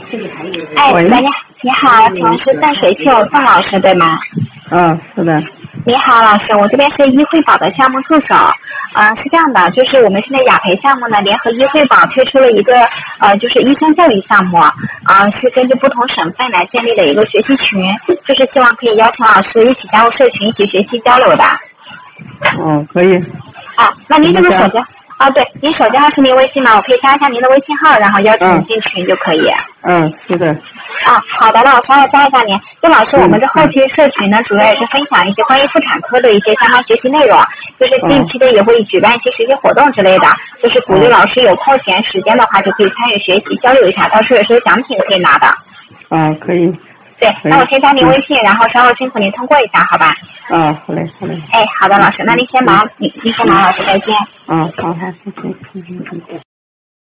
哎， 喂， 你好，请问是淡水秀宋老师对吗？ 是的。 你好，老师，我这边是医惠宝的项目助手。是这样的，就是我们现在雅培项目呢，联合医惠宝推出了一个就是医生教育项目，是根据不同省份来建立的一个学习群，就是希望可以邀请老师一起加入社群，一起学习交流的。 可以。 那您这个手机对，您手机号是您微信吗？我可以加一下您的微信号，然后邀请您进群就可以。 是的。 好的，那我稍后加一下您。就老师，我们这后期社群呢，主要也是分享一些关于妇产科的一些相关学习内容，就是定期的也会举办一些学习活动之类的，就是鼓励老师有空闲时间的话，就可以参与学习交流一下，到时候也是有奖品可以拿的。 可以。 对，那我先加您微信，然后稍后辛苦您通过一下，好吧？ 好嘞。 好的，老师，那您先忙，您先忙，老师再见。 好，再见。